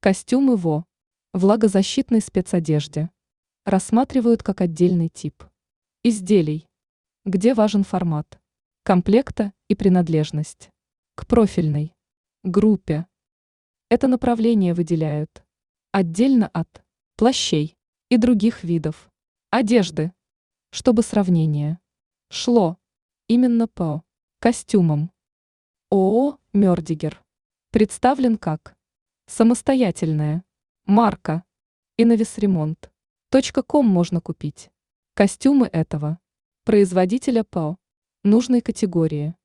Костюмы ВО. Влагозащитной спецодежде. Рассматривают как отдельный тип изделий, где важен формат комплекта и принадлежность к профильной группе. Это направление выделяют отдельно от плащей и других видов одежды, чтобы сравнение шло именно по костюмам. ООО «Мёрдигер» представлен как самостоятельная марка, и на весремонт.ком можно купить костюмы этого производителя по нужной категории.